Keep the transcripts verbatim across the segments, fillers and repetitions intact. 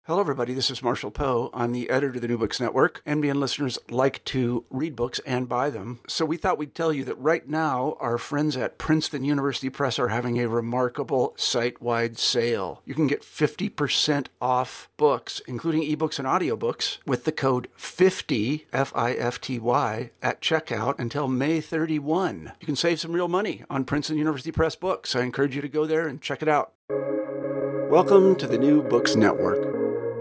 Hello, everybody. This is Marshall Poe. I'm the editor of the New Books Network. N B N listeners like to read books and buy them. So we thought we'd tell you that right now, our friends at Princeton University Press are having a remarkable site-wide sale. You can get fifty percent off books, including ebooks and audiobooks, with the code fifty, F I F T Y, at checkout until May thirty-first. You can save some real money on Princeton University Press books. I encourage you to go there and check it out. Welcome to the New Books Network.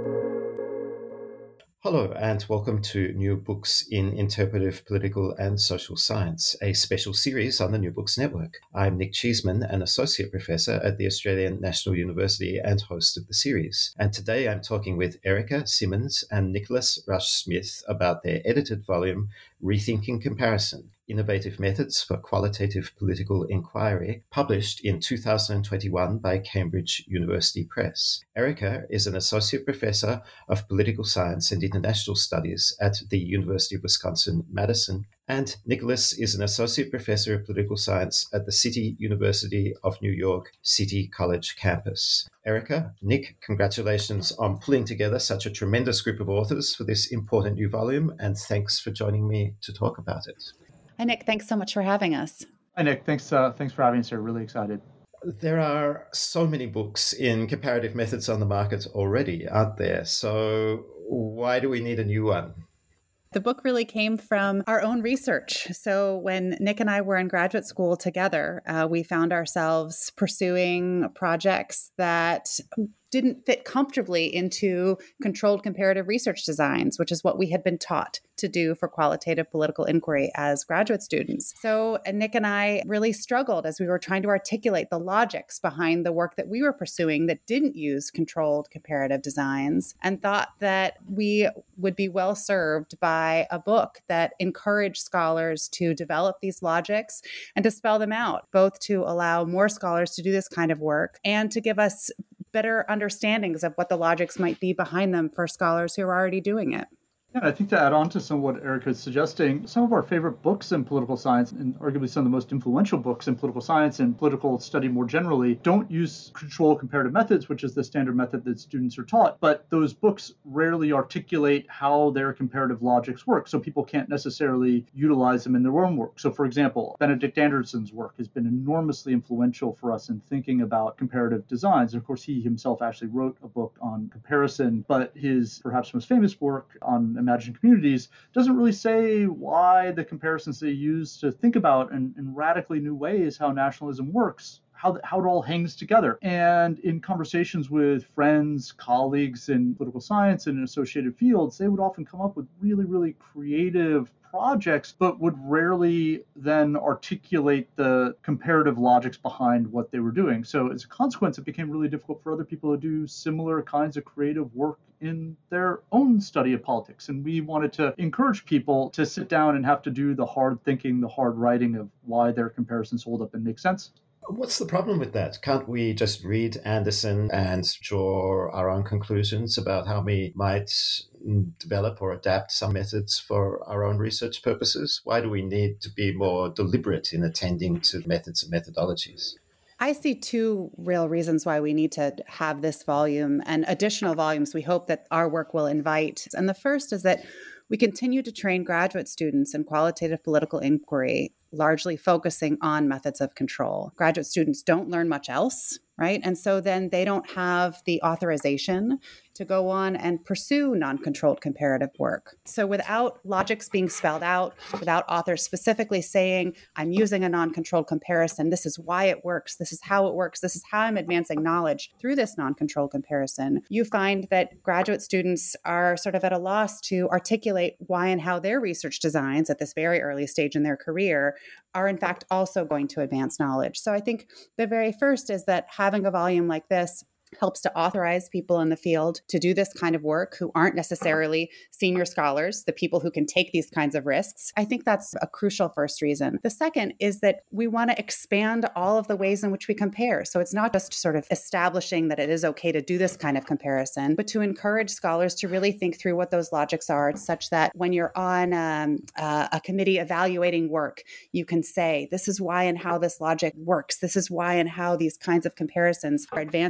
Hello, and welcome to New Books in Interpretive Political and Social Science, a special series on the New Books Network. I'm Nick Cheeseman, an associate professor at the Australian National University and host of the series. And today I'm talking with Erica Simmons and Nicholas Rush-Smith about their edited volume, Rethinking Comparison: Innovative Methods for Qualitative Political Inquiry, published in two thousand twenty-one by Cambridge University Press. Erica is an associate professor of political science and international studies at the University of Wisconsin-Madison, and Nicholas is an associate professor of political science at the City University of New York City College campus. Erica, Nick, congratulations on pulling together such a tremendous group of authors for this important new volume, and thanks for joining me to talk about it. Hi, Nick. Thanks so much for having us. Hi, Nick. Thanks, uh, thanks for having us here. Really excited. There are so many books in comparative methods on the market already, aren't there? So why do we need a new one? The book really came from our own research. So when Nick and I were in graduate school together, uh, we found ourselves pursuing projects that didn't fit comfortably into controlled comparative research designs, which is what we had been taught to do for qualitative political inquiry as graduate students. So Nick and I really struggled as we were trying to articulate the logics behind the work that we were pursuing that didn't use controlled comparative designs, and thought that we would be well served by a book that encouraged scholars to develop these logics and to spell them out, both to allow more scholars to do this kind of work and to give us better understandings of what the logics might be behind them for scholars who are already doing it. Yeah, I think to add on to some of what Erica is suggesting, some of our favorite books in political science, and arguably some of the most influential books in political science and political study more generally, don't use controlled comparative methods, which is the standard method that students are taught. But those books rarely articulate how their comparative logics work, so people can't necessarily utilize them in their own work. So, for example, Benedict Anderson's work has been enormously influential for us in thinking about comparative designs. And of course, he himself actually wrote a book on comparison, but his perhaps most famous work on Imagined Communities doesn't really say why the comparisons they use to think about in, in radically new ways how nationalism works, how, how it all hangs together. And in conversations with friends, colleagues in political science and in associated fields, they would often come up with really, really creative projects, but would rarely then articulate the comparative logics behind what they were doing. So as a consequence, it became really difficult for other people to do similar kinds of creative work in their own study of politics. And we wanted to encourage people to sit down and have to do the hard thinking, the hard writing of why their comparisons hold up and make sense. What's the problem with that? Can't we just read Anderson and draw our own conclusions about how we might develop or adapt some methods for our own research purposes? Why do we need to be more deliberate in attending to methods and methodologies? I see two real reasons why we need to have this volume and additional volumes we hope that our work will invite. And the first is that we continue to train graduate students in qualitative political inquiry, largely focusing on methods of control. Graduate students don't learn much else, right? And so then they don't have the authorization to go on and pursue non-controlled comparative work. So without logics being spelled out, without authors specifically saying, I'm using a non-controlled comparison, this is why it works, this is how it works, this is how I'm advancing knowledge through this non-controlled comparison, you find that graduate students are sort of at a loss to articulate why and how their research designs at this very early stage in their career are in fact also going to advance knowledge. So I think the very first is that having a volume like this helps to authorize people in the field to do this kind of work who aren't necessarily senior scholars, the people who can take these kinds of risks. I think that's a crucial first reason. The second is that we want to expand all of the ways in which we compare. So it's not just sort of establishing that it is okay to do this kind of comparison, but to encourage scholars to really think through what those logics are, such that when you're on um, uh, a committee evaluating work, you can say, this is why and how this logic works. This is why and how these kinds of comparisons are advancing what we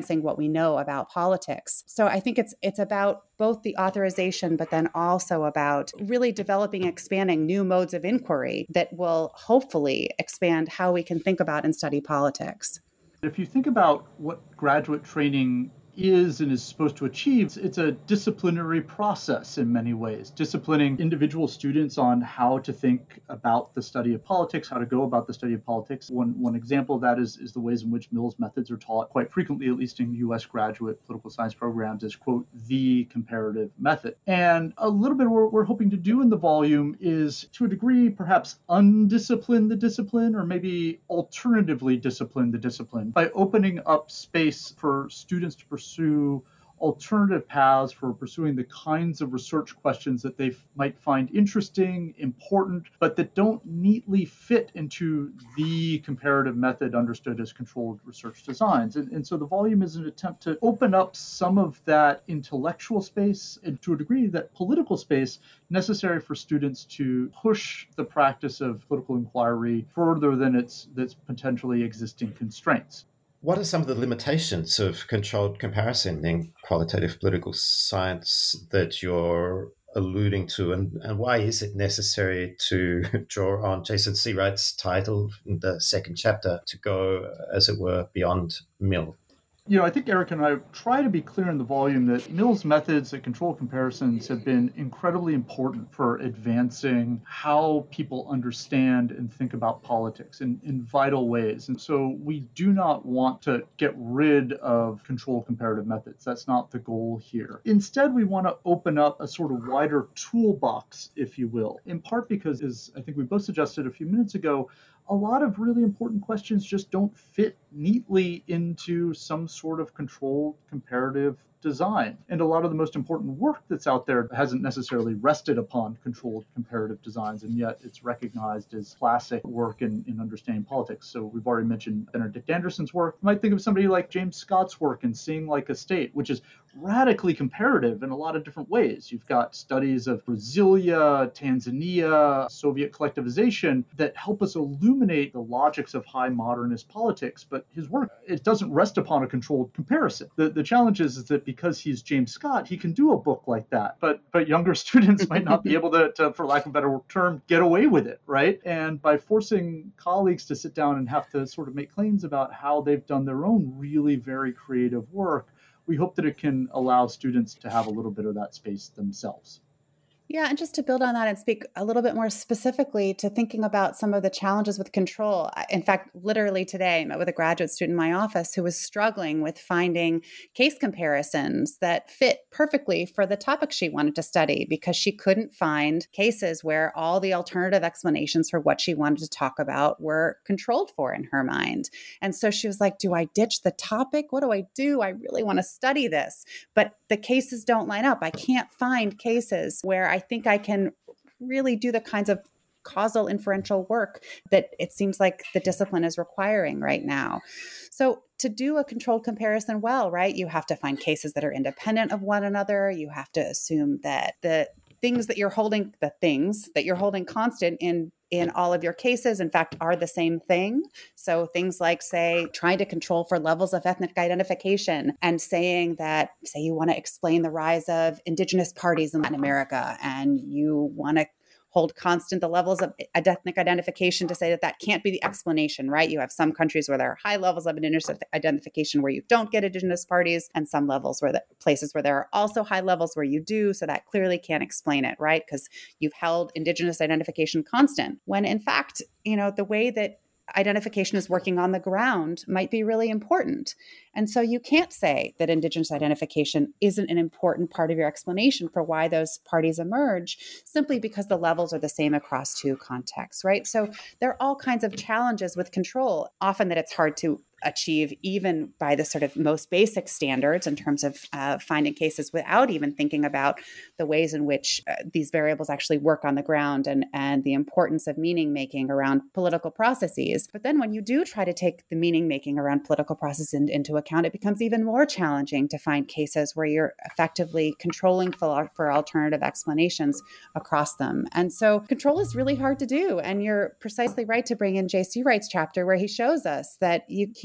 we know about politics. So I think it's it's about both the authorization, but then also about really developing, expanding new modes of inquiry that will hopefully expand how we can think about and study politics. If you think about what graduate training is and is supposed to achieve, it's a disciplinary process in many ways, disciplining individual students on how to think about the study of politics, how to go about the study of politics. One one example of that is, is the ways in which Mills methods are taught quite frequently, at least in U S graduate political science programs, as, quote, the comparative method. And a little bit what we're hoping to do in the volume is, to a degree, perhaps undiscipline the discipline, or maybe alternatively discipline the discipline by opening up space for students to pursue pursue alternative paths for pursuing the kinds of research questions that they f- might find interesting, important, but that don't neatly fit into the comparative method understood as controlled research designs. And, and so the volume is an attempt to open up some of that intellectual space and, to a degree, that political space necessary for students to push the practice of political inquiry further than its, its potentially existing constraints. What are some of the limitations of controlled comparison in qualitative political science that you're alluding to, and, and why is it necessary to draw on Jason Seawright's title in the second chapter to go, as it were, beyond Mill? You know, I think Eric and I try to be clear in the volume that Mill's methods and controlled comparisons have been incredibly important for advancing how people understand and think about politics in, in vital ways. And so we do not want to get rid of controlled comparative methods. That's not the goal here. Instead, we want to open up a sort of wider toolbox, if you will, in part because, as I think we both suggested a few minutes ago, a lot of really important questions just don't fit neatly into some sort of controlled comparative design. And a lot of the most important work that's out there hasn't necessarily rested upon controlled comparative designs, and yet it's recognized as classic work in, in understanding politics. So we've already mentioned Benedict Anderson's work. You might think of somebody like James Scott's work in Seeing Like a State, which is radically comparative in a lot of different ways. You've got studies of Brasilia, Tanzania, Soviet collectivization that help us illuminate the logics of high modernist politics, but his work, it doesn't rest upon a controlled comparison. The, the challenge is, is that because he's James Scott, he can do a book like that, but but younger students might not be able to, to, for lack of a better term, get away with it, right? And by forcing colleagues to sit down and have to sort of make claims about how they've done their own really very creative work, we hope that it can allow students to have a little bit of that space themselves. Yeah, and just to build on that and speak a little bit more specifically to thinking about some of the challenges with control. In fact, literally today, I met with a graduate student in my office who was struggling with finding case comparisons that fit perfectly for the topic she wanted to study because she couldn't find cases where all the alternative explanations for what she wanted to talk about were controlled for in her mind. And so she was like, do I ditch the topic? What do I do? I really want to study this, but the cases don't line up. I can't find cases where I I think I can really do the kinds of causal inferential work that it seems like the discipline is requiring right now. So to do a controlled comparison well, right, you have to find cases that are independent of one another. You have to assume that the things that you're holding, the things that you're holding constant in in all of your cases, in fact, are the same thing. So things like, say, trying to control for levels of ethnic identification and saying that, say, you want to explain the rise of indigenous parties in Latin America and you want to hold constant the levels of ethnic identification to say that that can't be the explanation, right? You have some countries where there are high levels of indigenous identification where you don't get indigenous parties, and some levels where the places where there are also high levels where you do. So that clearly can't explain it, right? Because you've held indigenous identification constant. When in fact, you know, the way that identification is working on the ground might be really important. And so you can't say that indigenous identification isn't an important part of your explanation for why those parties emerge simply because the levels are the same across two contexts, right? So there are all kinds of challenges with control, often that it's hard to achieve even by the sort of most basic standards in terms of uh, finding cases without even thinking about the ways in which uh, these variables actually work on the ground and, and the importance of meaning making around political processes. But then when you do try to take the meaning making around political processes in, into account, it becomes even more challenging to find cases where you're effectively controlling for, for alternative explanations across them. And so control is really hard to do. And you're precisely right to bring in J C Wright's chapter where he shows us that you can't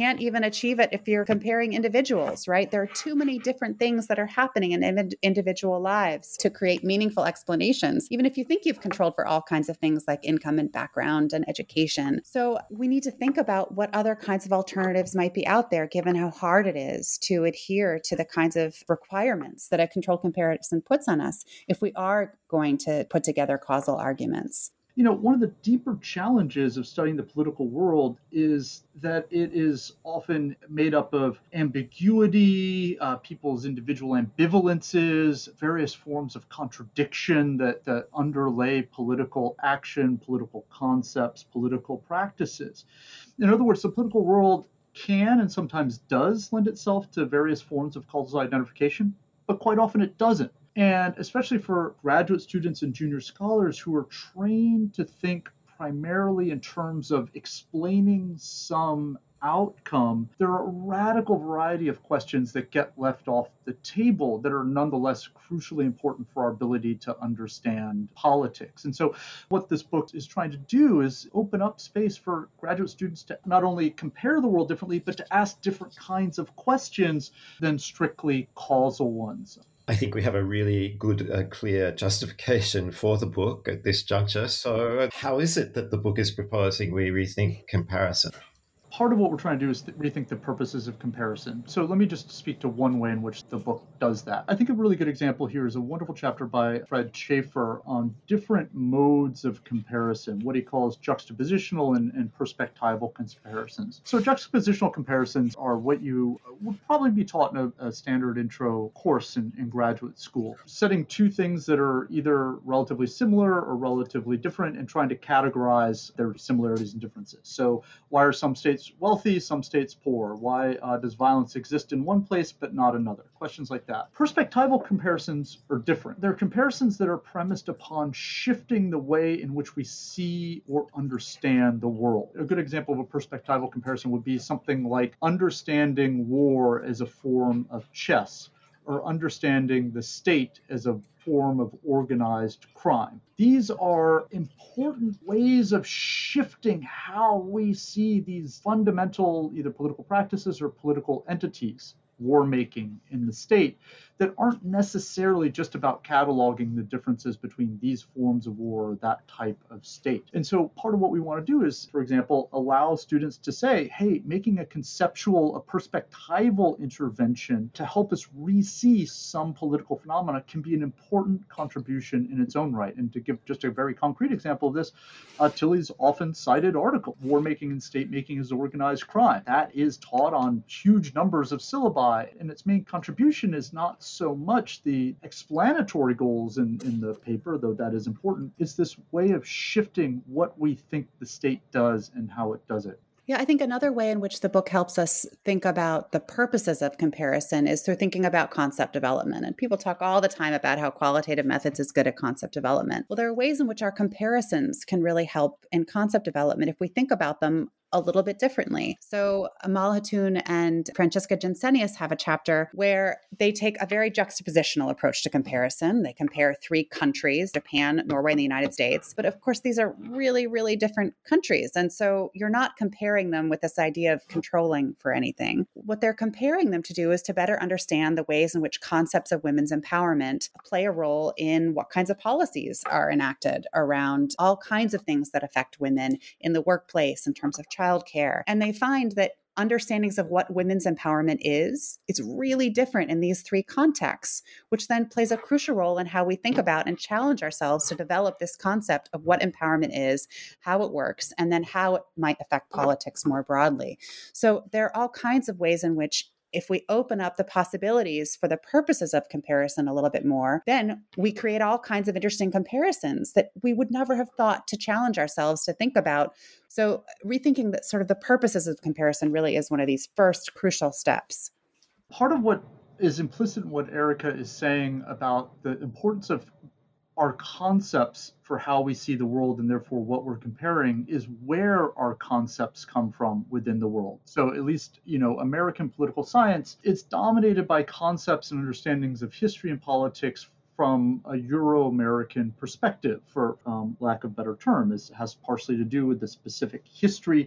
can't even achieve it if you're comparing individuals, right? There are too many different things that are happening in in- individual lives to create meaningful explanations, even if you think you've controlled for all kinds of things like income and background and education. So we need to think about what other kinds of alternatives might be out there, given how hard it is to adhere to the kinds of requirements that a controlled comparison puts on us if we are going to put together causal arguments. You know, one of the deeper challenges of studying the political world is that it is often made up of ambiguity, uh, people's individual ambivalences, various forms of contradiction that, that underlay political action, political concepts, political practices. In other words, the political world can and sometimes does lend itself to various forms of causal identification, but quite often it doesn't. And especially for graduate students and junior scholars who are trained to think primarily in terms of explaining some outcome, there are a radical variety of questions that get left off the table that are nonetheless crucially important for our ability to understand politics. And so what this book is trying to do is open up space for graduate students to not only compare the world differently, but to ask different kinds of questions than strictly causal ones. I think we have a really good, uh, clear justification for the book at this juncture. So how is it that the book is proposing we rethink comparison? Part of what we're trying to do is th- rethink the purposes of comparison. So let me just speak to one way in which the book does that. I think a really good example here is a wonderful chapter by Fred Schaefer on different modes of comparison, what he calls juxtapositional and, and perspectival comparisons. So juxtapositional comparisons are what you would probably be taught in a, a standard intro course in, in graduate school, setting two things that are either relatively similar or relatively different and trying to categorize their similarities and differences. So why are some states wealthy, some states poor? Why uh, does violence exist in one place but not another? Questions like that. Perspectival comparisons are different. They're comparisons that are premised upon shifting the way in which we see or understand the world. A good example of a perspectival comparison would be something like understanding war as a form of chess, or understanding the state as a form of organized crime. These are important ways of shifting how we see these fundamental either political practices or political entities, war making in the state, that aren't necessarily just about cataloging the differences between these forms of war or that type of state. And so part of what we want to do is, for example, allow students to say, hey, making a conceptual, a perspectival intervention to help us re-see some political phenomena can be an important contribution in its own right. And to give just a very concrete example of this, uh, Tilley's often cited article, War Making and State Making is Organized Crime. That is taught on huge numbers of syllabi, and its main contribution is not so much the explanatory goals in, in the paper, though that is important. It's this way of shifting what we think the state does and how it does it. Yeah, I think another way in which the book helps us think about the purposes of comparison is through thinking about concept development. And people talk all the time about how qualitative methods is good at concept development. Well, there are ways in which our comparisons can really help in concept development if we think about them a little bit differently. So Amal Hatun and Francesca Jensenius have a chapter where they take a very juxtapositional approach to comparison. They compare three countries, Japan, Norway, and the United States. But of course, these are really, really different countries. And so you're not comparing them with this idea of controlling for anything. What they're comparing them to do is to better understand the ways in which concepts of women's empowerment play a role in what kinds of policies are enacted around all kinds of things that affect women in the workplace in terms of child childcare. And they find that understandings of what women's empowerment is, it's really different in these three contexts, which then plays a crucial role in how we think about and challenge ourselves to develop this concept of what empowerment is, how it works, and then how it might affect politics more broadly. So there are all kinds of ways in which if we open up the possibilities for the purposes of comparison a little bit more, then we create all kinds of interesting comparisons that we would never have thought to challenge ourselves to think about. So rethinking that sort of the purposes of comparison really is one of these first crucial steps. Part of what is implicit in what Erica is saying about the importance of our concepts for how we see the world and therefore what we're comparing is where our concepts come from within the world. So at least, you know, American political science, it's dominated by concepts and understandings of history and politics from a Euro-American perspective, for um, lack of a better term. It has partially to do with the specific history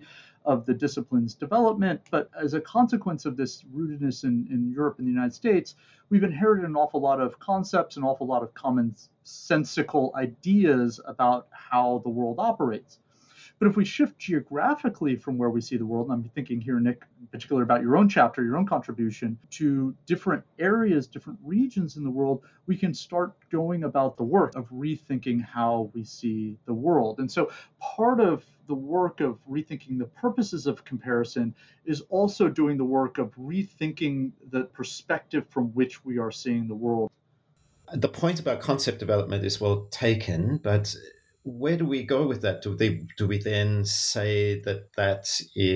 of the discipline's development. But as a consequence of this rootedness in, in Europe and the United States, we've inherited an awful lot of concepts, an awful lot of commonsensical ideas about how the world operates. But if we shift geographically from where we see the world, and I'm thinking here, Nick, in particular about your own chapter, your own contribution, to different areas, different regions in the world, we can start going about the work of rethinking how we see the world. And so part of the work of rethinking the purposes of comparison is also doing the work of rethinking the perspective from which we are seeing the world. The point about concept development is well taken, but where do we go with that? Do they do we then say that that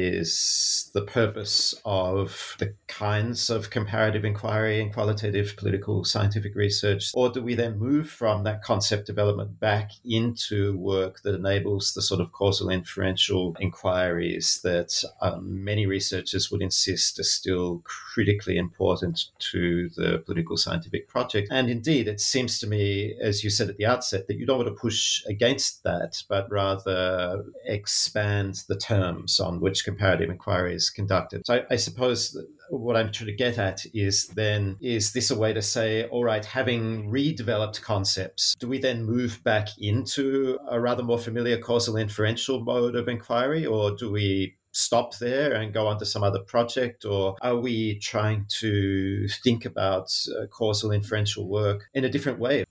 is the purpose of the kinds of comparative inquiry and qualitative political scientific research? Or do we then move from that concept development back into work that enables the sort of causal inferential inquiries that um, many researchers would insist are still critically important to the political scientific project? And indeed, it seems to me, as you said at the outset, that you don't want to push against that, but rather expand the terms on which comparative inquiry is conducted. So I, I suppose that what I'm trying to get at is then, is this a way to say, all right, having redeveloped concepts, do we then move back into a rather more familiar causal inferential mode of inquiry, or do we stop there and go on to some other project? Or are we trying to think about uh, causal inferential work in a different way?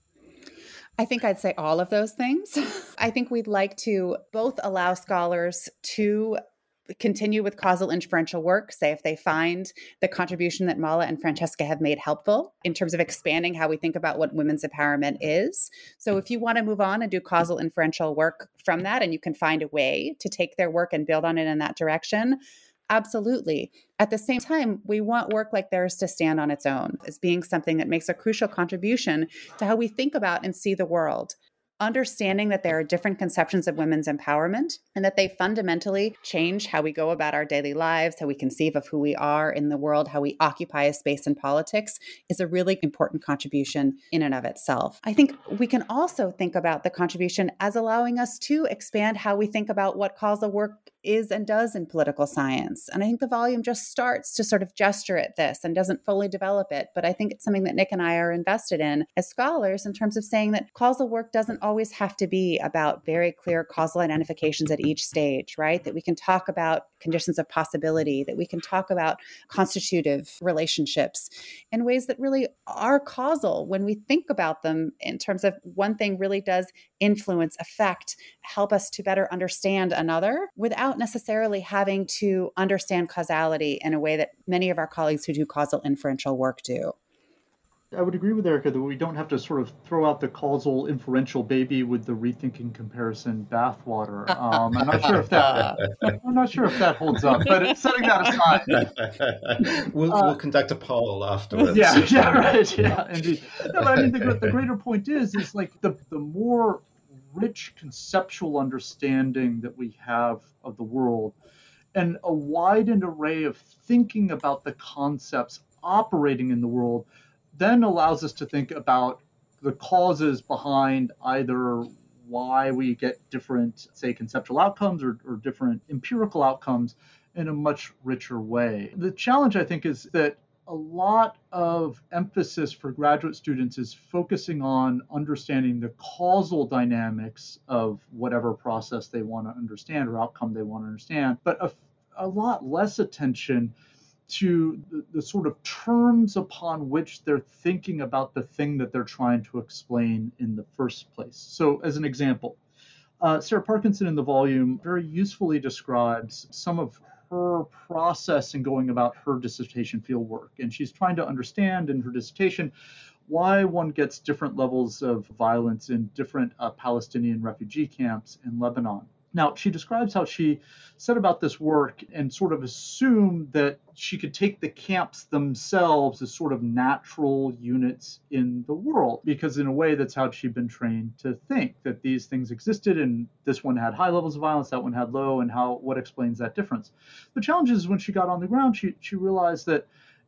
I think I'd say all of those things. I think we'd like to both allow scholars to continue with causal inferential work, say if they find the contribution that Mala and Francesca have made helpful in terms of expanding how we think about what women's empowerment is. So if you want to move on and do causal inferential work from that, and you can find a way to take their work and build on it in that direction, absolutely. At the same time, we want work like theirs to stand on its own as being something that makes a crucial contribution to how we think about and see the world. Understanding that there are different conceptions of women's empowerment and that they fundamentally change how we go about our daily lives, how we conceive of who we are in the world, how we occupy a space in politics is a really important contribution in and of itself. I think we can also think about the contribution as allowing us to expand how we think about what causal work is and does in political science. And I think the volume just starts to sort of gesture at this and doesn't fully develop it. But I think it's something that Nick and I are invested in as scholars in terms of saying that causal work doesn't always have to be about very clear causal identifications at each stage, right? That we can talk about conditions of possibility, that we can talk about constitutive relationships in ways that really are causal when we think about them in terms of one thing really does influence, affect, help us to better understand another without necessarily having to understand causality in a way that many of our colleagues who do causal inferential work do. I would agree with Erica that we don't have to sort of throw out the causal inferential baby with the rethinking comparison bathwater. Um, I'm not sure if that I'm not sure if that holds up, but setting that aside, we'll, uh, we'll conduct a poll afterwards. Yeah, yeah, right, yeah, indeed. No, but I mean, the, the greater point is, is like the the more rich conceptual understanding that we have of the world, and a widened array of thinking about the concepts operating in the world, then allows us to think about the causes behind either why we get different, say, conceptual outcomes or, or different empirical outcomes in a much richer way. The challenge, I think, is that a lot of emphasis for graduate students is focusing on understanding the causal dynamics of whatever process they want to understand or outcome they want to understand, but a, a lot less attention to the, the sort of terms upon which they're thinking about the thing that they're trying to explain in the first place. So as an example, uh, Sarah Parkinson in the volume very usefully describes some of her process in going about her dissertation fieldwork. And she's trying to understand in her dissertation why one gets different levels of violence in different uh, Palestinian refugee camps in Lebanon. Now, she describes how she set about this work and sort of assumed that she could take the camps themselves as sort of natural units in the world, because in a way that's how she'd been trained to think, that these things existed and this one had high levels of violence, that one had low, and how what explains that difference. The challenge is when she got on the ground, she, she realized that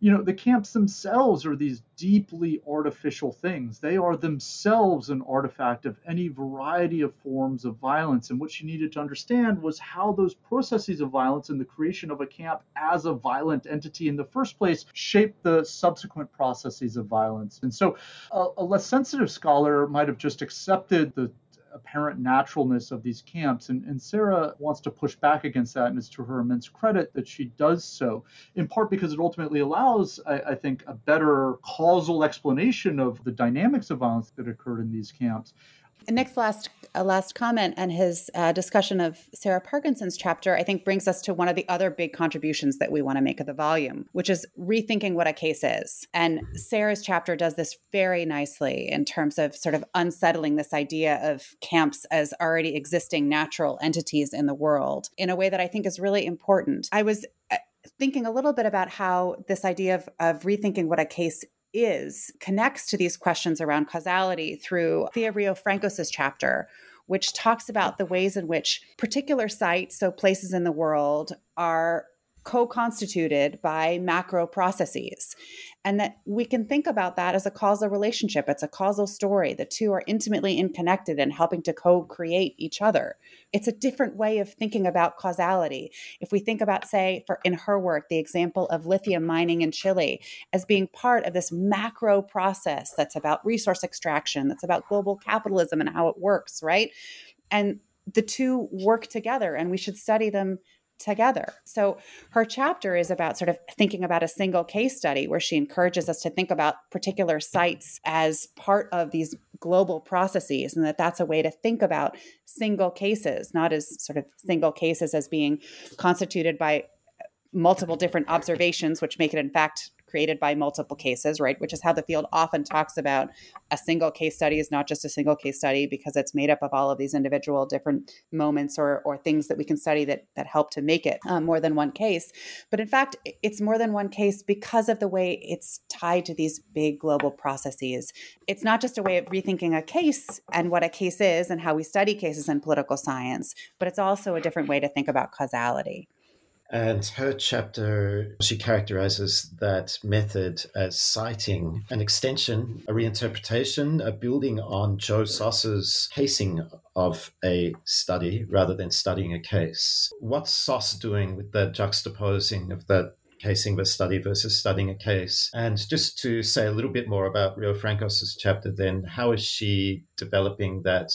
you know, the camps themselves are these deeply artificial things. They are themselves an artifact of any variety of forms of violence. And what she needed to understand was how those processes of violence and the creation of a camp as a violent entity in the first place shaped the subsequent processes of violence. And so a, a less sensitive scholar might have just accepted the apparent naturalness of these camps. And, and Sarah wants to push back against that, and it's to her immense credit that she does so, in part because it ultimately allows, I, I think, a better causal explanation of the dynamics of violence that occurred in these camps. Nick's last uh, last comment and his uh, discussion of Sarah Parkinson's chapter, I think, brings us to one of the other big contributions that we want to make of the volume, which is rethinking what a case is. And Sarah's chapter does this very nicely in terms of sort of unsettling this idea of camps as already existing natural entities in the world in a way that I think is really important. I was thinking a little bit about how this idea of, of rethinking what a case is connects to these questions around causality through Thea Rio-Francos's chapter, which talks about the ways in which particular sites, so places in the world, are co-constituted by macro processes, and that we can think about that as a causal relationship. It's a causal story. The two are intimately interconnected and helping to co-create each other. It's a different way of thinking about causality. If we think about, say, for in her work, the example of lithium mining in Chile as being part of this macro process that's about resource extraction, that's about global capitalism and how it works, right? And the two work together, and we should study them together. So her chapter is about sort of thinking about a single case study where she encourages us to think about particular sites as part of these global processes, and that that's a way to think about single cases, not as sort of single cases as being constituted by multiple different observations, which make it in fact created by multiple cases, right? Which is how the field often talks about a single case study is not just a single case study because it's made up of all of these individual different moments or or things that we can study that that help to make it um, more than one case. But in fact, it's more than one case because of the way it's tied to these big global processes. It's not just a way of rethinking a case and what a case is and how we study cases in political science, but it's also a different way to think about causality. And her chapter, she characterizes that method as citing an extension, a reinterpretation, a building on Joe Soss's casing of a study rather than studying a case. What's Soss doing with the juxtaposing of that casing of a study versus studying a case? And just to say a little bit more about Rio-Francos's chapter, then, how is she developing that?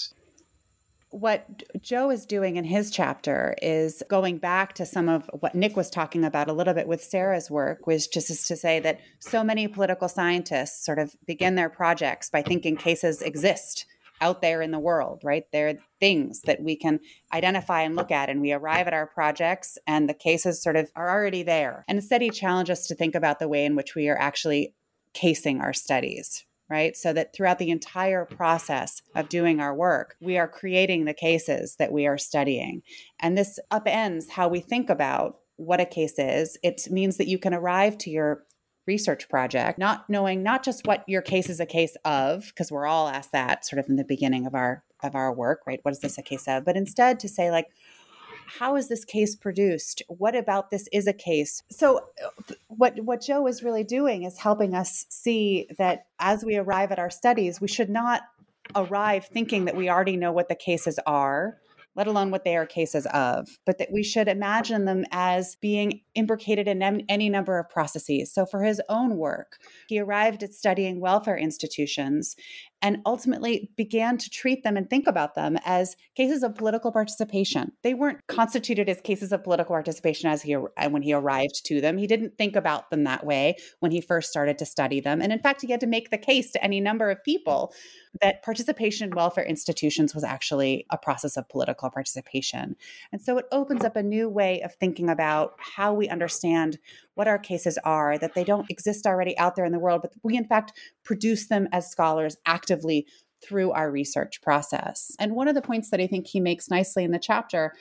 What Joe is doing in his chapter is going back to some of what Nick was talking about a little bit with Sarah's work, which just is to say that so many political scientists sort of begin their projects by thinking cases exist out there in the world, right? They're things that we can identify and look at, and we arrive at our projects and the cases sort of are already there. And instead he challenged us to think about the way in which we are actually casing our studies, right? So that throughout the entire process of doing our work, we are creating the cases that we are studying. And this upends how we think about what a case is. It means that you can arrive to your research project not knowing not just what your case is a case of, because we're all asked that sort of in the beginning of our of our work, right? What is this a case of? But instead to say, like, how is this case produced? What about this is a case? So what, what Joe is really doing is helping us see that as we arrive at our studies, we should not arrive thinking that we already know what the cases are, let alone what they are cases of, but that we should imagine them as being imbricated in any number of processes. So for his own work, he arrived at studying welfare institutions and ultimately began to treat them and think about them as cases of political participation. They weren't constituted as cases of political participation as he when he arrived to them. He didn't think about them that way when he first started to study them. And in fact, he had to make the case to any number of people that participation in welfare institutions was actually a process of political participation. And so it opens up a new way of thinking about how we understand what our cases are, that they don't exist already out there in the world, but we in fact produce them as scholars actively through our research process. And one of the points that I think he makes nicely in the chapter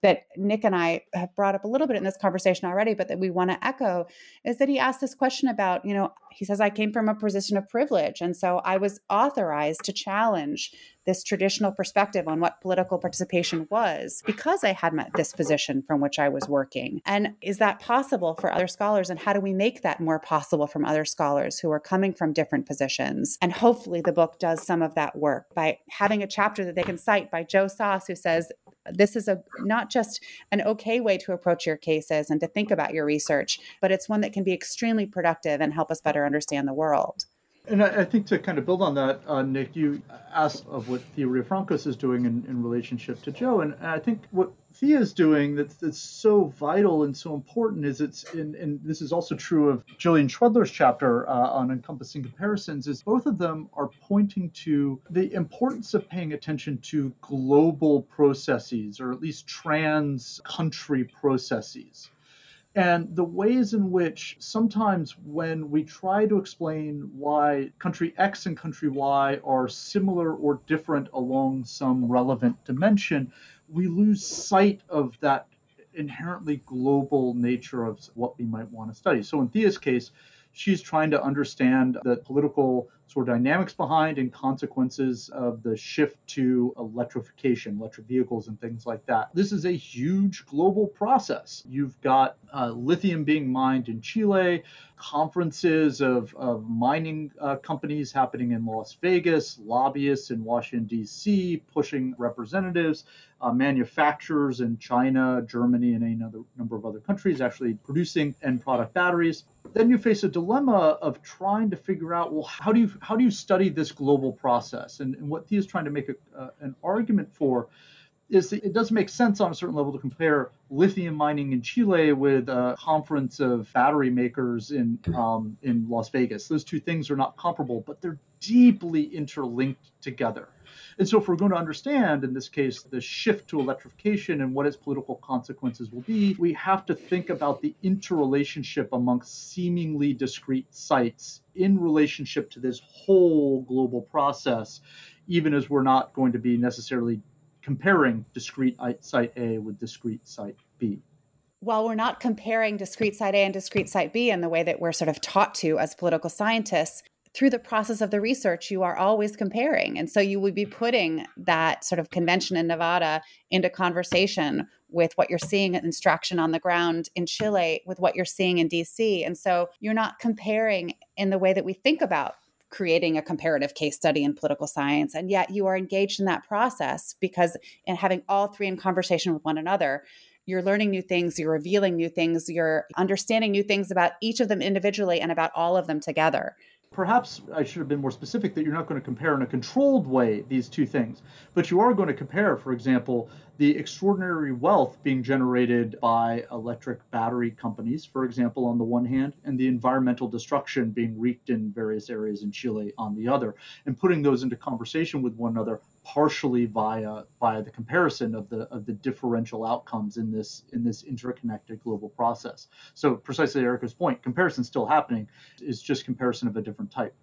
that Nick and I have brought up a little bit in this conversation already, but that we want to echo, is that he asked this question about, you know, he says, I came from a position of privilege. And so I was authorized to challenge this traditional perspective on what political participation was because I had my, this position from which I was working. And is that possible for other scholars? And how do we make that more possible from other scholars who are coming from different positions? And hopefully the book does some of that work by having a chapter that they can cite by Joe Soss, who says, this is a not just an okay way to approach your cases and to think about your research, but it's one that can be extremely productive and help us better understand the world. And I, I think to kind of build on that, uh, Nick, you asked of what Thea Riofrancos is doing in, in relationship to Joe. And I think what Thea is doing that's, that's so vital and so important is it's, in, and this is also true of Gillian Schwedler's chapter uh, on encompassing comparisons, is both of them are pointing to the importance of paying attention to global processes, or at least trans-country processes. And the ways in which sometimes when we try to explain why country X and country Y are similar or different along some relevant dimension, we lose sight of that inherently global nature of what we might want to study. So in Thea's case, she's trying to understand the political sort of dynamics behind and consequences of the shift to electrification, electric vehicles and things like that. This is a huge global process. You've got uh, lithium being mined in Chile, conferences of, of mining uh, companies happening in Las Vegas, lobbyists in Washington, D C, pushing representatives, uh, manufacturers in China, Germany, and a other, number of other countries actually producing end product batteries. Then you face a dilemma of trying to figure out, well, how do you how do you study this global process? And, and what Thea is trying to make a, uh, an argument for is that it doesn't make sense on a certain level to compare lithium mining in Chile with a conference of battery makers in um, in Las Vegas. Those two things are not comparable, but they're deeply interlinked together. And so if we're going to understand, in this case, the shift to electrification and what its political consequences will be, we have to think about the interrelationship amongst seemingly discrete sites in relationship to this whole global process, even as we're not going to be necessarily comparing discrete site A with discrete site B. While we're not comparing discrete site A and discrete site B in the way that we're sort of taught to as political scientists, through the process of the research, you are always comparing. And so you would be putting that sort of convention in Nevada into conversation with what you're seeing in instruction on the ground in Chile, with what you're seeing in D C. And so you're not comparing in the way that we think about creating a comparative case study in political science. And yet you are engaged in that process because in having all three in conversation with one another, you're learning new things, you're revealing new things, you're understanding new things about each of them individually and about all of them together. Perhaps I should have been more specific that you're not going to compare in a controlled way these two things, but you are going to compare, for example, the extraordinary wealth being generated by electric battery companies, for example, on the one hand, and the environmental destruction being wreaked in various areas in Chile on the other, and putting those into conversation with one another, partially via via the comparison of the of the differential outcomes in this in this interconnected global process. So precisely Erica's point, comparison still happening, is just comparison of a different type.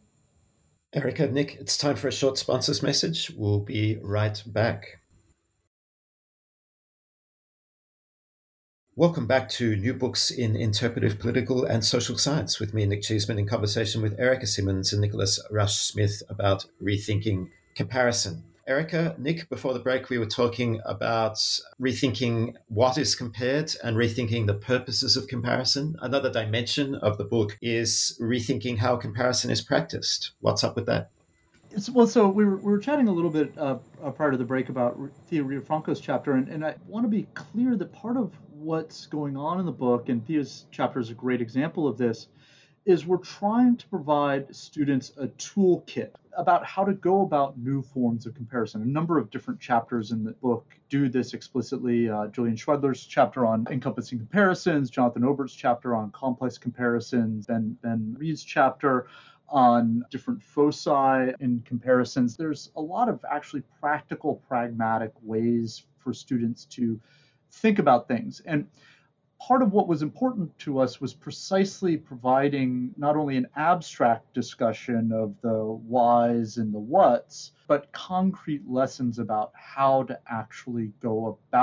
Erica, Nick, it's time for a short sponsors message. We'll be right back. Welcome back to New Books in Interpretive Political and Social Science with me, Nick Cheesman, in conversation with Erica Simmons and Nicholas Rush-Smith about rethinking comparison. Erica, Nick, before the break, we were talking about rethinking what is compared and rethinking the purposes of comparison. Another dimension of the book is rethinking how comparison is practiced. What's up with that? It's, well, so we were, we were chatting a little bit uh, uh, prior to the break about Thea Riofrancos' chapter, and, and I want to be clear that part of what's going on in the book, and Thea's chapter is a great example of this, is we're trying to provide students a toolkit about how to go about new forms of comparison. A number of different chapters in the book do this explicitly. Uh, Gillian Schwedler's chapter on encompassing comparisons, Jonathan Obert's chapter on complex comparisons, Ben, Ben Reed's chapter on different foci in comparisons. There's a lot of actually practical, pragmatic ways for students to think about things. And part of what was important to us was precisely providing not only an abstract discussion of the whys and the whats, but concrete lessons about how to actually go about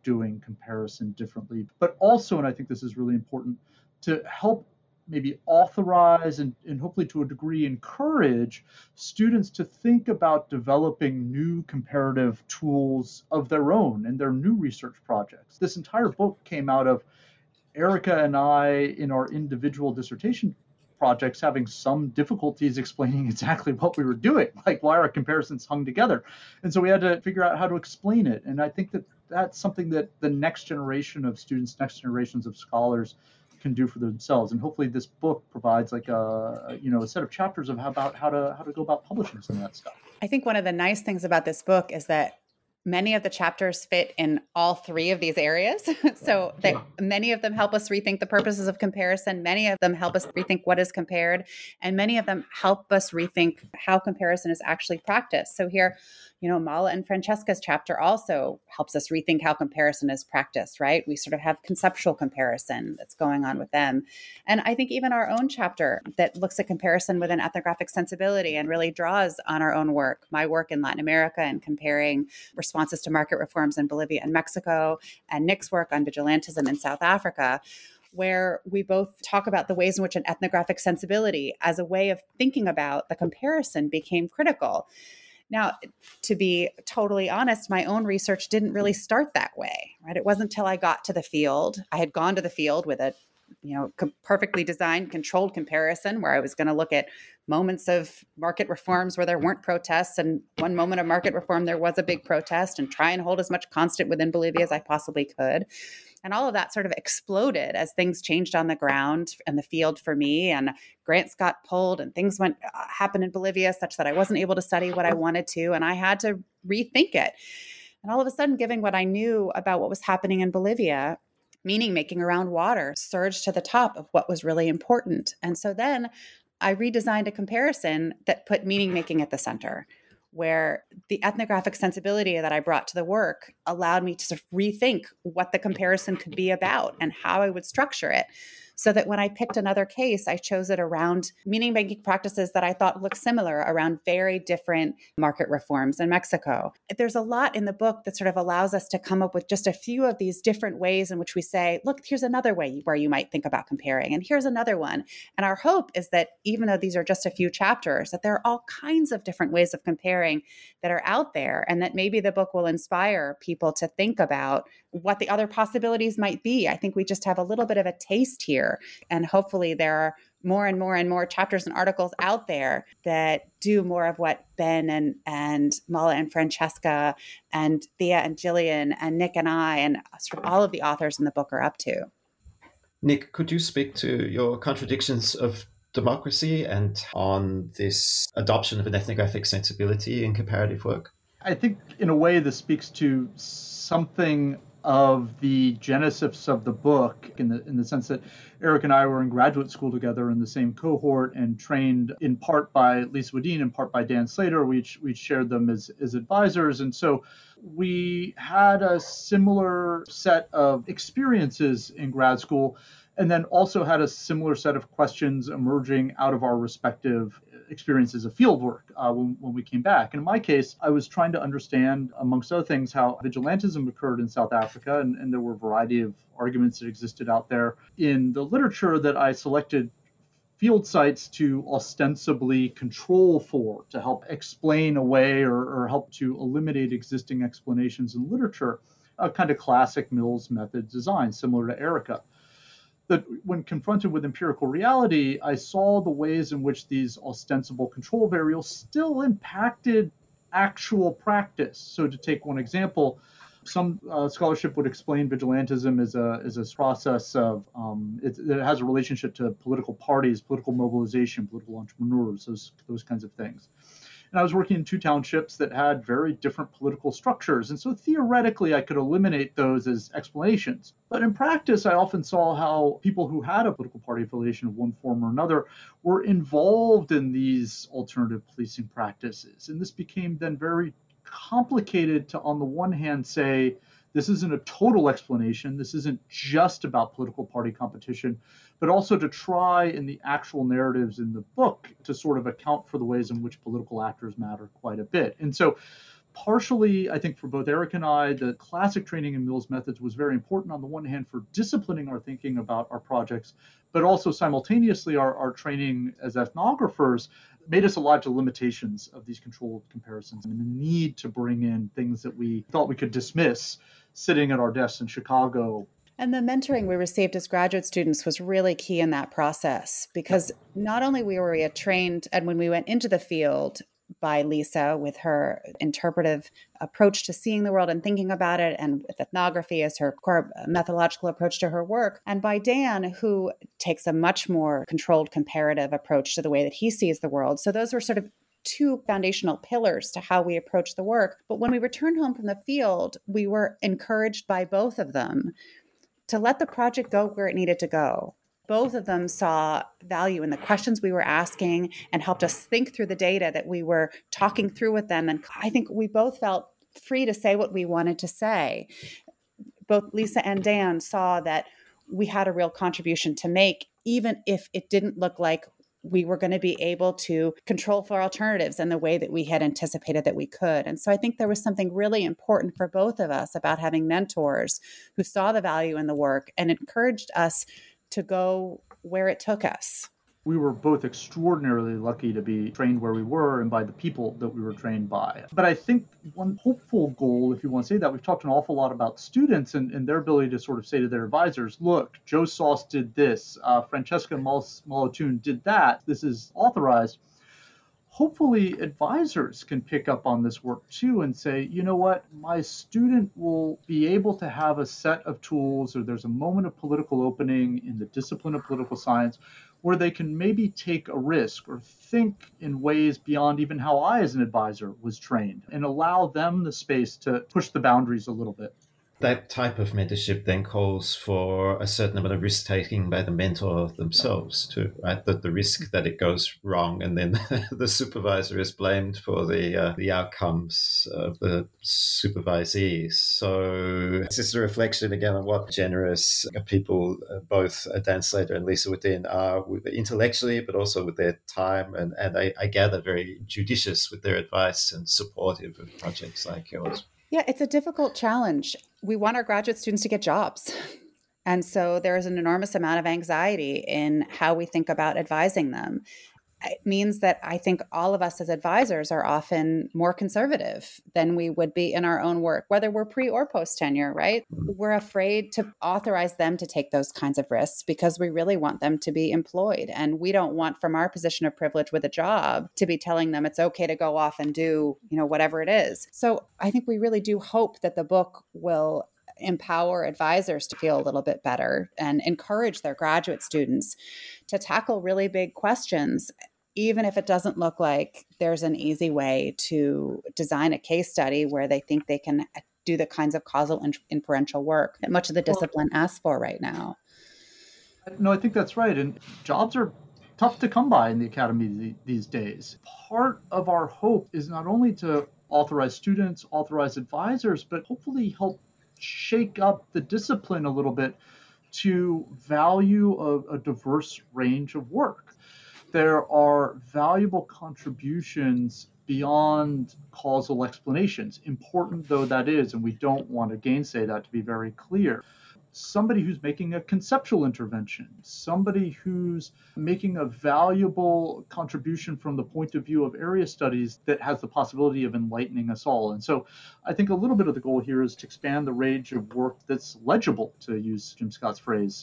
doing comparison differently. But also, and I think this is really important, to help maybe authorize and, and hopefully to a degree encourage students to think about developing new comparative tools of their own and their new research projects. This entire book came out of Erica and I in our individual dissertation projects having some difficulties explaining exactly what we were doing, like why our comparisons hung together. And so we had to figure out how to explain it. And I think that that's something that the next generation of students, next generations of scholars can do for themselves. And hopefully this book provides like a, you know, a set of chapters of how about how to how to go about publishing some of that stuff. I think one of the nice things about this book is that many of the chapters fit in all three of these areas. So that yeah. many of them help us rethink the purposes of comparison. Many of them help us rethink what is compared. And many of them help us rethink how comparison is actually practiced. So here, you know, Mala and Francesca's chapter also helps us rethink how comparison is practiced, right? We sort of have conceptual comparison that's going on with them. And I think even our own chapter that looks at comparison with an ethnographic sensibility and really draws on our own work, my work in Latin America and comparing responses to market reforms in Bolivia and Mexico, and Nick's work on vigilantism in South Africa, where we both talk about the ways in which an ethnographic sensibility as a way of thinking about the comparison became critical. Now, to be totally honest, my own research didn't really start that way, right? It wasn't until I got to the field. I had gone to the field with a, you know, co- perfectly designed, controlled comparison where I was going to look at moments of market reforms where there weren't protests, and one moment of market reform there was a big protest, and try and hold as much constant within Bolivia as I possibly could. And all of that sort of exploded as things changed on the ground and the field for me, and grants got pulled and things went uh, happened in Bolivia such that I wasn't able to study what I wanted to, and I had to rethink it. And all of a sudden, given what I knew about what was happening in Bolivia, meaning making around water surged to the top of what was really important. And so then I redesigned a comparison that put meaning making at the center, where the ethnographic sensibility that I brought to the work allowed me to sort of rethink what the comparison could be about and how I would structure it. So that when I picked another case, I chose it around meaning-making practices that I thought looked similar around very different market reforms in Mexico. There's a lot in the book that sort of allows us to come up with just a few of these different ways in which we say, look, here's another way where you might think about comparing, and here's another one. And our hope is that even though these are just a few chapters, that there are all kinds of different ways of comparing that are out there, and that maybe the book will inspire people to think about what the other possibilities might be. I think we just have a little bit of a taste here. And hopefully there are more and more and more chapters and articles out there that do more of what Ben and, and Mala and Francesca and Thea and Jillian and Nick and I and sort of all of the authors in the book are up to. Nick, could you speak to your contradictions of democracy and on this adoption of an ethnographic sensibility in comparative work? I think in a way this speaks to something of the genesis of the book in the in the sense that Eric and I were in graduate school together in the same cohort and trained in part by Lisa Wedeen, in part by Dan Slater. We we shared them as, as advisors. And so we had a similar set of experiences in grad school, and then also had a similar set of questions emerging out of our respective experiences of field work uh, when, when we came back. And in my case, I was trying to understand, amongst other things, how vigilantism occurred in South Africa, and, and there were a variety of arguments that existed out there. In the literature that I selected field sites to ostensibly control for, to help explain away or, or help to eliminate existing explanations in literature, a kind of classic Mills method design, similar to Erica. That when confronted with empirical reality, I saw the ways in which these ostensible control variables still impacted actual practice. So to take one example, some uh, scholarship would explain vigilantism as a as a process of, um, it, it has a relationship to political parties, political mobilization, political entrepreneurs, those, those kinds of things. And I was working in two townships that had very different political structures. And so theoretically, I could eliminate those as explanations. But in practice, I often saw how people who had a political party affiliation of one form or another were involved in these alternative policing practices. And this became then very complicated to, on the one hand, say, this isn't a total explanation. This isn't just about political party competition, but also to try in the actual narratives in the book to sort of account for the ways in which political actors matter quite a bit. And so Partially, I think for both Eric and I, the classic training in Mills methods was very important on the one hand for disciplining our thinking about our projects, but also simultaneously our, our training as ethnographers made us alive to limitations of these controlled comparisons and the need to bring in things that we thought we could dismiss sitting at our desks in Chicago. And the mentoring we received as graduate students was really key in that process, because not only were we trained, and when we went into the field by Lisa with her interpretive approach to seeing the world and thinking about it, and with ethnography as her core methodological approach to her work, and by Dan, who takes a much more controlled comparative approach to the way that he sees the world. So those were sort of two foundational pillars to how we approach the work. But when we returned home from the field, we were encouraged by both of them to let the project go where it needed to go. Both of them saw value in the questions we were asking and helped us think through the data that we were talking through with them. And I think we both felt free to say what we wanted to say. Both Lisa and Dan saw that we had a real contribution to make, even if it didn't look like we were going to be able to control for alternatives in the way that we had anticipated that we could. And so I think there was something really important for both of us about having mentors who saw the value in the work and encouraged us to go where it took us. We were both extraordinarily lucky to be trained where we were and by the people that we were trained by. But I think one hopeful goal, if you want to say that, we've talked an awful lot about students and, and their ability to sort of say to their advisors, look, Joe Sauce did this, uh, Francesca Molotune did that, this is authorized. Hopefully advisors can pick up on this work too and say, you know what, my student will be able to have a set of tools, or there's a moment of political opening in the discipline of political science where they can maybe take a risk or think in ways beyond even how I as an advisor was trained, and allow them the space to push the boundaries a little bit. That type of mentorship then calls for a certain amount of risk-taking by the mentor themselves too, right? That the risk that it goes wrong, and then the supervisor is blamed for the uh, the outcomes of the supervisees. So this is a reflection again on what generous people, uh, both Dan Slater and Lisa Wedin, are with intellectually, but also with their time, and, and I, I gather very judicious with their advice and supportive of projects like yours. Yeah, it's a difficult challenge. We want our graduate students to get jobs. And so there is an enormous amount of anxiety in how we think about advising them. It means that I think all of us as advisors are often more conservative than we would be in our own work, whether we're pre or post tenure, right? We're afraid to authorize them to take those kinds of risks because we really want them to be employed. And we don't want, from our position of privilege with a job, to be telling them it's okay to go off and do, you know, whatever it is. So I think we really do hope that the book will empower advisors to feel a little bit better and encourage their graduate students to tackle really big questions, even if it doesn't look like there's an easy way to design a case study where they think they can do the kinds of causal and inferential work that much of the discipline asks for right now. No, I think that's right. And jobs are tough to come by in the academy these days. Part of our hope is not only to authorize students, authorize advisors, but hopefully help shake up the discipline a little bit to value a, a diverse range of work. There are valuable contributions beyond causal explanations, important though that is, and we don't want to gainsay that, to be very clear. Somebody who's making a conceptual intervention, somebody who's making a valuable contribution from the point of view of area studies that has the possibility of enlightening us all. And so I think a little bit of the goal here is to expand the range of work that's legible, to use Jim Scott's phrase.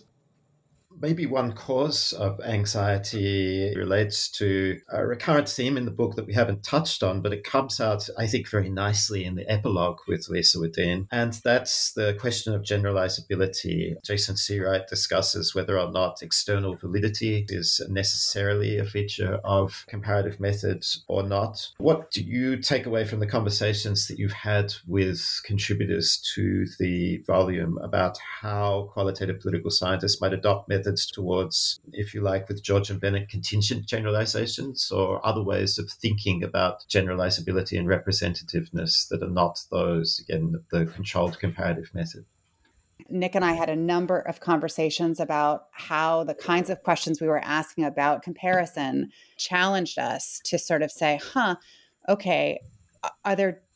Maybe one cause of anxiety relates to a recurrent theme in the book that we haven't touched on, but it comes out, I think, very nicely in the epilogue with Lisa Wedin, and that's the question of generalizability. Jason Seawright discusses whether or not external validity is necessarily a feature of comparative methods or not. What do you take away from the conversations that you've had with contributors to the volume about how qualitative political scientists might adopt methods towards, if you like, with George and Bennett, contingent generalizations, or other ways of thinking about generalizability and representativeness that are not those, again, the controlled comparative method? Nick and I had a number of conversations about how the kinds of questions we were asking about comparison challenged us to sort of say, huh, okay, are there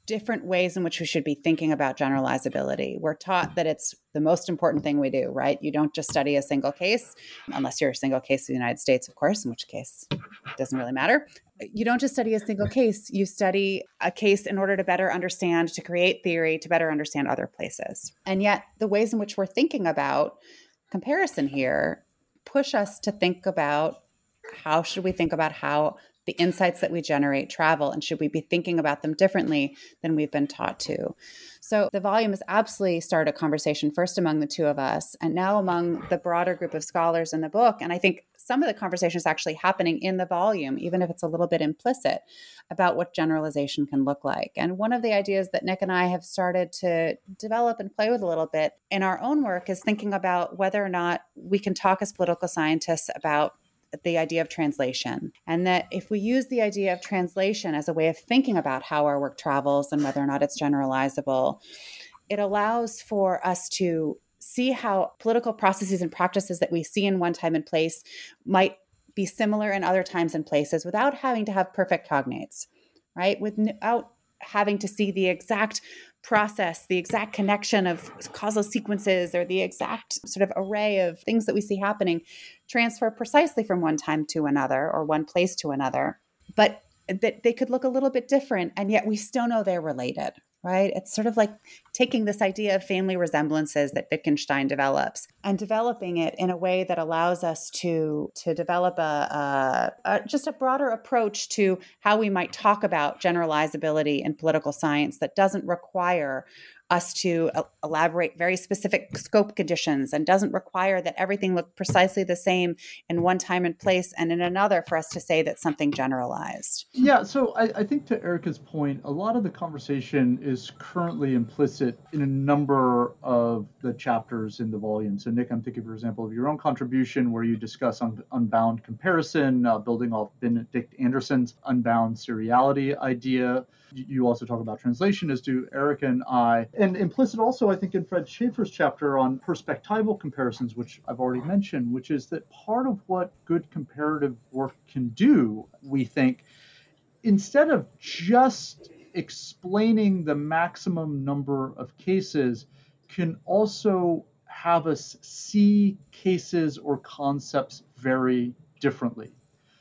different ways in which we should be thinking about generalizability. We're taught that it's the most important thing we do, right? You don't just study a single case, unless you're a single case in the United States, of course, in which case it doesn't really matter. You don't just study a single case. You study a case in order to better understand, to create theory, to better understand other places. And yet the ways in which we're thinking about comparison here push us to think about how should we think about how the insights that we generate travel, and should we be thinking about them differently than we've been taught to? So the volume has absolutely started a conversation first among the two of us, and now among the broader group of scholars in the book. And I think some of the conversation is actually happening in the volume, even if it's a little bit implicit, about what generalization can look like. And one of the ideas that Nick and I have started to develop and play with a little bit in our own work is thinking about whether or not we can talk as political scientists about the idea of translation. And that if we use the idea of translation as a way of thinking about how our work travels and whether or not it's generalizable, it allows for us to see how political processes and practices that we see in one time and place might be similar in other times and places without having to have perfect cognates, right? Without having to see the exact process, the exact connection of causal sequences, or the exact sort of array of things that we see happening transfer precisely from one time to another or one place to another, but that they could look a little bit different, and yet we still know they're related, right? It's sort of like taking this idea of family resemblances that Wittgenstein develops and developing it in a way that allows us to, to develop a, a, a just a broader approach to how we might talk about generalizability in political science that doesn't require us to elaborate very specific scope conditions and doesn't require that everything look precisely the same in one time and place and in another for us to say that something generalized. Yeah, so I, I think to Erica's point, a lot of the conversation is currently implicit in a number of the chapters in the volume. So Nick, I'm thinking, for example, of your own contribution where you discuss un- unbound comparison, uh, building off Benedict Anderson's unbound seriality idea. You also talk about translation, as do Erica and I. And implicit also, I think, in Fred Schaefer's chapter on perspectival comparisons, which I've already mentioned, which is that part of what good comparative work can do, we think, instead of just explaining the maximum number of cases, can also have us see cases or concepts very differently.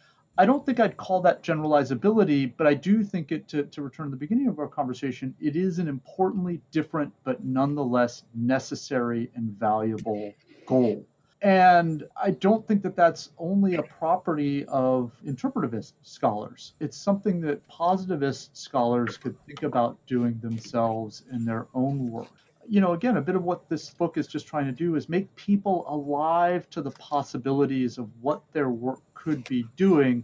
I don't think I'd call that generalizability, but I do think it, to, to return to the beginning of our conversation, it is an importantly different, but nonetheless necessary and valuable goal. And I don't think that that's only a property of interpretivist scholars. It's something that positivist scholars could think about doing themselves in their own work. You know, again, a bit of what this book is just trying to do is make people alive to the possibilities of what their work could be doing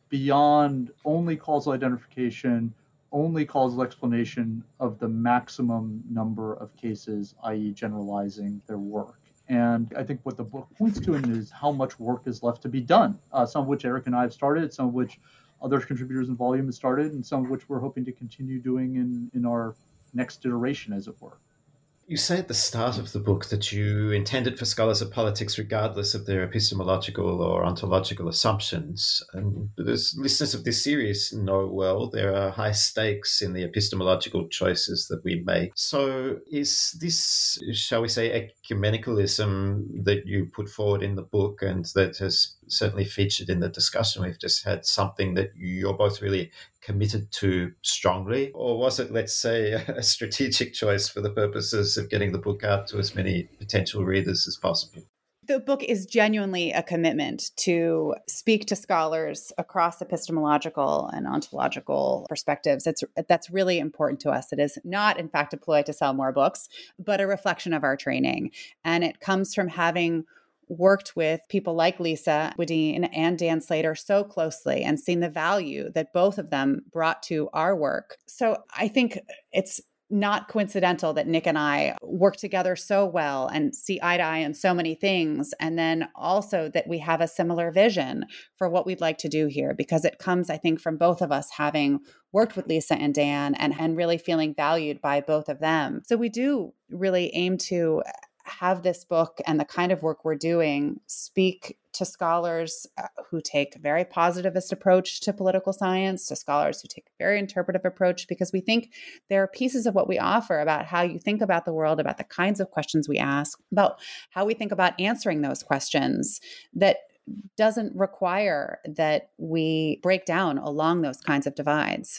beyond only causal identification, only causal explanation of the maximum number of cases, that is generalizing their work. And I think what the book points to is how much work is left to be done, uh, some of which Eric and I have started, some of which other contributors in volume have started, and some of which we're hoping to continue doing in, in our next iteration, as it were. You say at the start of the book that you intended for scholars of politics regardless of their epistemological or ontological assumptions. And as listeners of this series know well, there are high stakes in the epistemological choices that we make. So is this, shall we say, ecumenicalism that you put forward in the book and that has certainly featured in the discussion we've just had something that you're both really committed to strongly? Or was it, let's say, a strategic choice for the purposes of getting the book out to as many potential readers as possible? The book is genuinely a commitment to speak to scholars across epistemological and ontological perspectives. It's, that's really important to us. It is not, in fact, a ploy to sell more books, but a reflection of our training. And it comes from having worked with people like Lisa Wedeen and Dan Slater so closely and seen the value that both of them brought to our work. So I think it's not coincidental that Nick and I work together so well and see eye to eye on so many things. And then also that we have a similar vision for what we'd like to do here, because it comes, I think, from both of us having worked with Lisa and Dan and, and really feeling valued by both of them. So we do really aim to have this book and the kind of work we're doing speak to scholars who take a very positivist approach to political science, to scholars who take a very interpretive approach, because we think there are pieces of what we offer about how you think about the world, about the kinds of questions we ask, about how we think about answering those questions that doesn't require that we break down along those kinds of divides.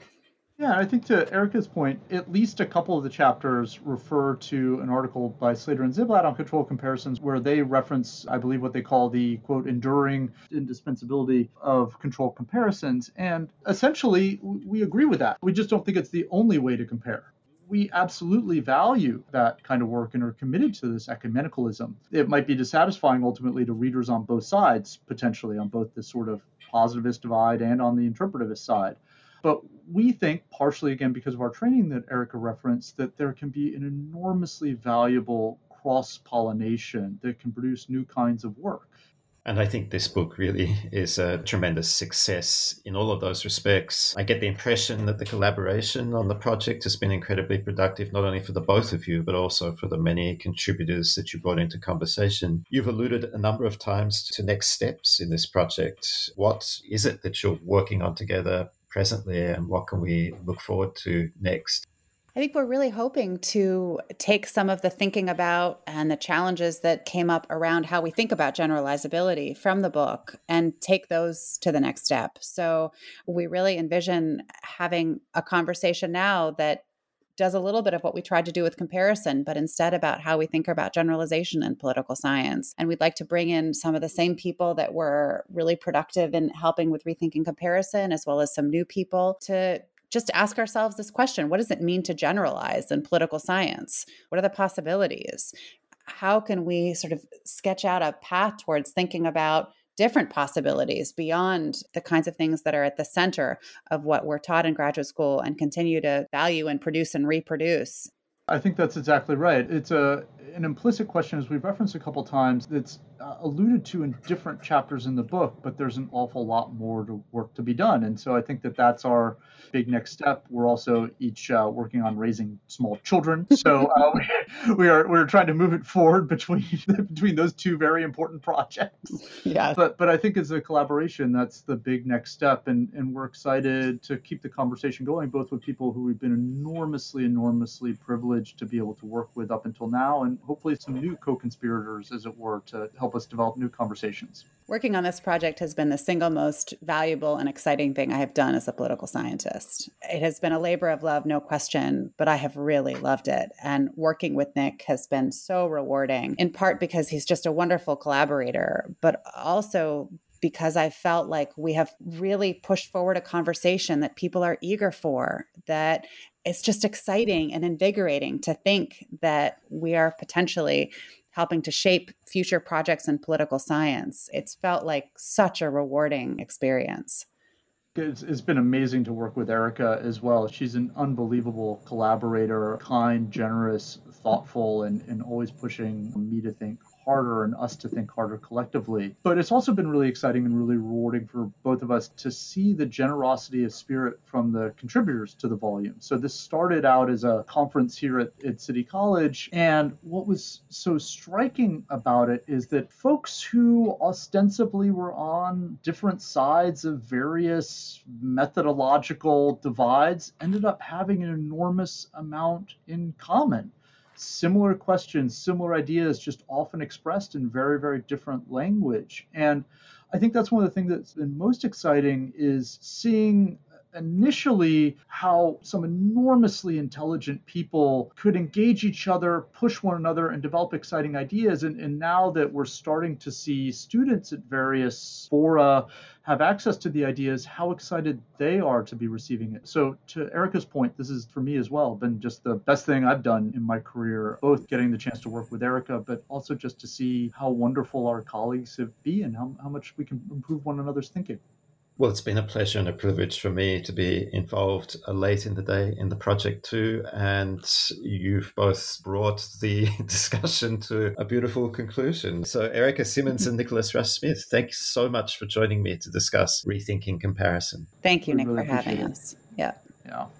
Yeah, I think to Erica's point, at least a couple of the chapters refer to an article by Slater and Ziblatt on control comparisons, where they reference, I believe, what they call the, quote, enduring indispensability of control comparisons. And essentially, we agree with that. We just don't think it's the only way to compare. We absolutely value that kind of work and are committed to this ecumenicalism. It might be dissatisfying ultimately to readers on both sides, potentially on both the sort of positivist divide and on the interpretivist side. But we think, partially again because of our training that Erica referenced, that there can be an enormously valuable cross-pollination that can produce new kinds of work. And I think this book really is a tremendous success in all of those respects. I get the impression that the collaboration on the project has been incredibly productive, not only for the both of you, but also for the many contributors that you brought into conversation. You've alluded a number of times to next steps in this project. What is it that you're working on together presently, and what can we look forward to next? I think we're really hoping to take some of the thinking about and the challenges that came up around how we think about generalizability from the book and take those to the next step. So we really envision having a conversation now that does a little bit of what we tried to do with comparison, but instead about how we think about generalization in political science. And we'd like to bring in some of the same people that were really productive in helping with rethinking comparison, as well as some new people, to just ask ourselves this question: what does it mean to generalize in political science? What are the possibilities? How can we sort of sketch out a path towards thinking about different possibilities beyond the kinds of things that are at the center of what we're taught in graduate school and continue to value and produce and reproduce? I think that's exactly right. It's a an implicit question, as we've referenced a couple times, that's uh, alluded to in different chapters in the book, but there's an awful lot more to work to be done. And so I think that that's our big next step. We're also each uh, working on raising small children. So uh, we, we are we're trying to move it forward between between those two very important projects. Yeah. But but I think as a collaboration, that's the big next step. And, and we're excited to keep the conversation going, both with people who we've been enormously, enormously privileged to be able to work with up until now, and hopefully some new co-conspirators, as it were, to help us develop new conversations. Working on this project has been the single most valuable and exciting thing I have done as a political scientist. It has been a labor of love, no question, but I have really loved it. And working with Nick has been so rewarding, in part because he's just a wonderful collaborator, but also because I felt like we have really pushed forward a conversation that people are eager for, that it's just exciting and invigorating to think that we are potentially helping to shape future projects in political science. It's felt like such a rewarding experience. It's, it's been amazing to work with Erica as well. She's an unbelievable collaborator, kind, generous, thoughtful, and, and always pushing me to think harder and us to think harder collectively. But it's also been really exciting and really rewarding for both of us to see the generosity of spirit from the contributors to the volume. So this started out as a conference here at, at City College, and what was so striking about it is that folks who ostensibly were on different sides of various methodological divides ended up having an enormous amount in common. Similar questions, similar ideas, just often expressed in very, very different language. And I think that's one of the things that's been most exciting is seeing initially how some enormously intelligent people could engage each other, push one another, and develop exciting ideas. And, and now that we're starting to see students at various fora have access to the ideas, how excited they are to be receiving it. So to Erica's point, this is for me as well been just the best thing I've done in my career, both getting the chance to work with Erica, but also just to see how wonderful our colleagues have been and how, how much we can improve one another's thinking. Well, it's been a pleasure and a privilege for me to be involved late in the day in the project too. And you've both brought the discussion to a beautiful conclusion. So Erica Simmons and Nicholas Rush Smith, thanks so much for joining me to discuss Rethinking Comparison. Thank you, We Nick, really for having appreciate it. us. Yeah. Yeah.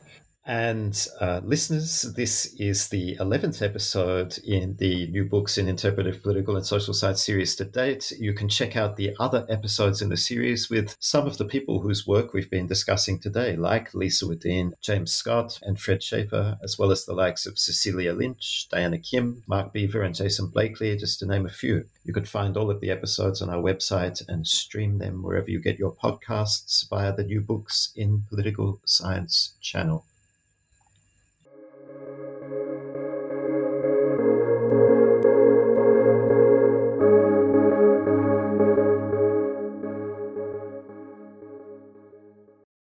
And uh, listeners, this is the eleventh episode in the New Books in Interpretive Political and Social Science series to date. You can check out the other episodes in the series with some of the people whose work we've been discussing today, like Lisa Wedeen, James Scott, and Fred Schaefer, as well as the likes of Cecilia Lynch, Diana Kim, Mark Beaver, and Jason Blakely, just to name a few. You could find all of the episodes on our website and stream them wherever you get your podcasts via the New Books in Political Science channel.